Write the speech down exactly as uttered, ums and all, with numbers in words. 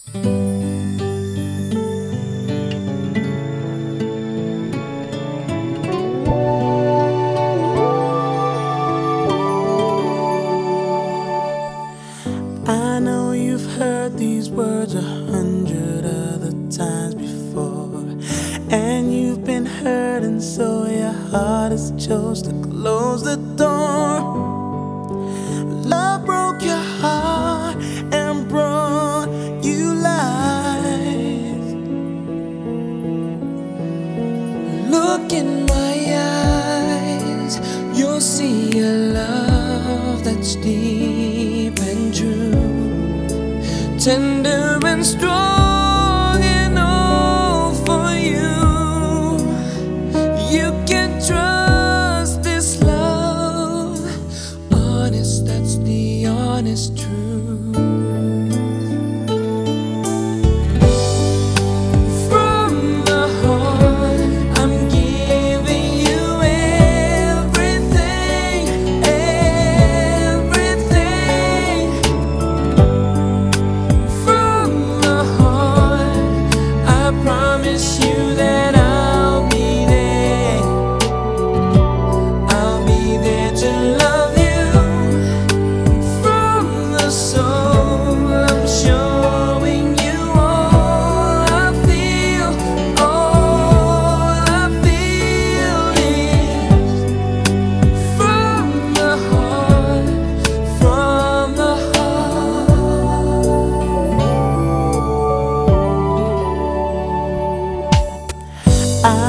I know you've heard these words a hundred other times before, and you've been hurt, and so your heart has chose to close the door. Love broke your heart and brought you life. Look in my eyes, you'll see a love that's deep and true, tender and strong and all for you. You can trust this love, honest, that's the honest truth. From the heart, I'm giving you everything, everything. From the heart, I promise you that I'll be there. I'll be there to love you. From the soul, I'm showing you all I feel. All I feel is from the heart, from the heart. I